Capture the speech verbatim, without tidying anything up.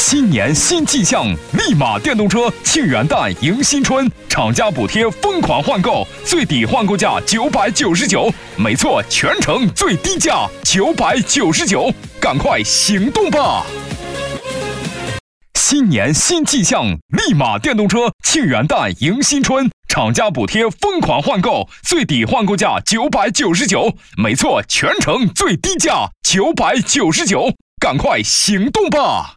新年新气象，立马电动车庆元旦迎新春，厂家补贴疯狂换购，最低换购价九百九十九，没错，全程最低价九百九十九，赶快行动吧！新年新气象，立马电动车庆元旦迎新春，厂家补贴疯狂换购，最低换购价九百九十九，没错，全程最低价九百九十九，赶快行动吧！